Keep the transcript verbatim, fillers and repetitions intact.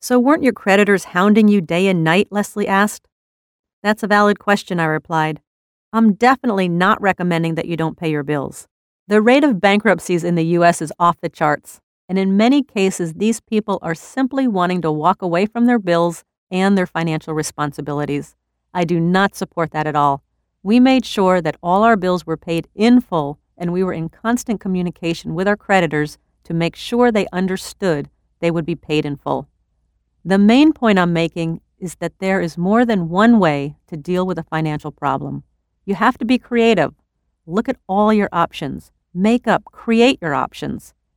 So weren't your creditors hounding you day and night? Leslie asked. That's a valid question, I replied. I'm definitely not recommending that you don't pay your bills. The rate of bankruptcies in the U S is off the charts, and in many cases, these people are simply wanting to walk away from their bills and their financial responsibilities. I do not support that at all. We made sure that all our bills were paid in full, and we were in constant communication with our creditors to make sure they understood they would be paid in full. The main point I'm making is that there is more than one way to deal with a financial problem. You have to be creative. Look at all your options. Make up, create your options.